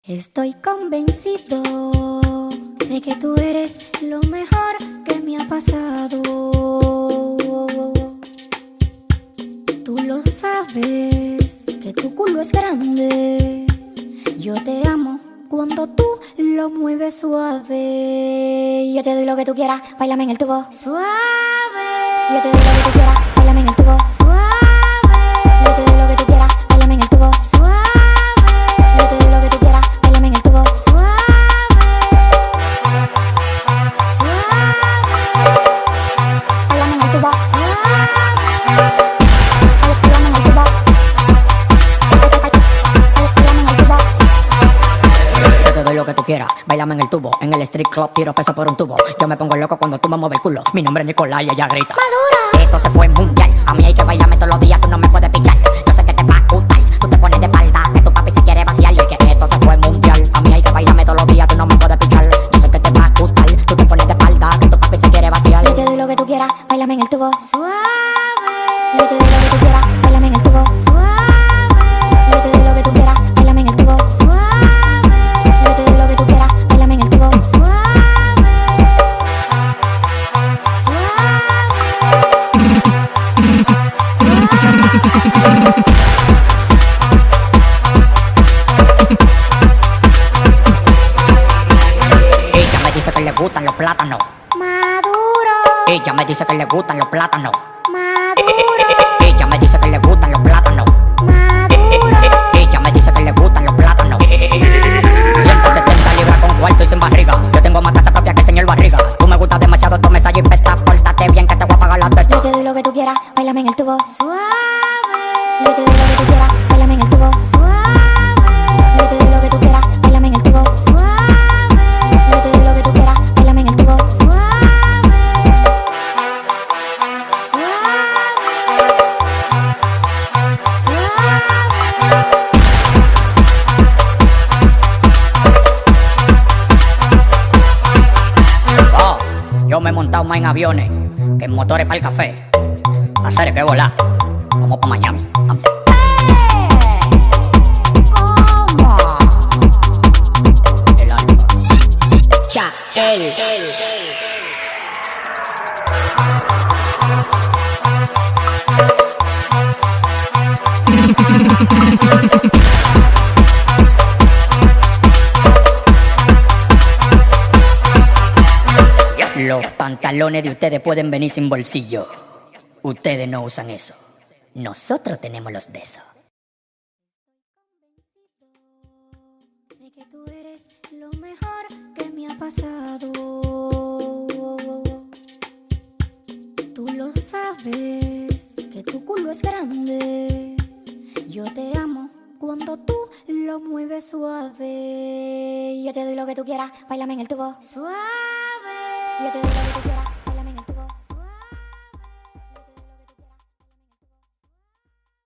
Estoy convencido de que tú eres lo mejor que me ha pasado. Tú lo sabes, que tu culo es grande. Yo te amo cuando tú lo mueves suave. Yo te doy lo que tú quieras, báilame en el tubo suave. Yo te doy lo que tú quieras, báilame en el tubo suave. Yo te doy lo que tú quieras, báilame en el tubo suave. Yo te doy lo que tú quieras, báilame en el tubo suave. Suave. Báilame en el tubo suave. Lo que tú quieras, bailame en el tubo. En el street club tiro peso por un tubo. Yo me pongo loco cuando tú me mueves el culo. Mi nombre es Nicolás y ella grita ¡Madura! Esto se fue mundial. A mí hay que bailarme todos los días, tú no me puedes pichar. Yo sé que te va a gustar. Tú te pones de espalda, que tu papi se quiere vaciar. Y que esto se fue mundial. A mí hay que bailarme todos los días, tú no me puedes pichar. Yo sé que te va a gustar. Tú te pones de espalda, que tu papi se quiere vaciar. Yo te doy lo que tú quieras, báilame en el tubo suave. Yo te doy lo que tú quieras, báilame en el tubo suave. Yo te doy lo que tú quieras, báilame en el tubo suave. Yo te doy lo que tú quieras, báilame en el tubo suave. Ella me dice que le gustan los plátanos. Maduro, Ella me dice que le gustan los plátanos. maduro, Ella me dice que le gustan los plátanos. maduro. Ella me dice que le gustan los plátanos. 170 libras con cuarto y sin barriga. Yo tengo más casa propia que el señor Barriga. Tú me gustas demasiado, tú me sales y pesta. Pórtate bien que te voy a pagar la testa. Yo te doy lo que tú quieras, báilame en el tubo suave. Yo te doy lo que tú quieras, báilame en el tubo suave. Yo te doy lo que tú quieras, báilame en el tubo suave. Yo te doy lo que tú quieras, báilame en el tubo suave. Oh, yo me he montado más en aviones que en motores para el café. Hacer que volar. Vamos pa' Miami. ¿Cómo? El alfa. Cha, Los pantalones de ustedes pueden venir sin bolsillo. Ustedes no usan eso. Nosotros tenemos los de eso. de que tú eres lo mejor que me ha pasado. Tú lo sabes, que tu culo es grande. Yo te amo cuando tú lo mueves suave. Yo te doy lo que tú quieras, báilame en el tubo suave. Yo te doy lo que tú quieras.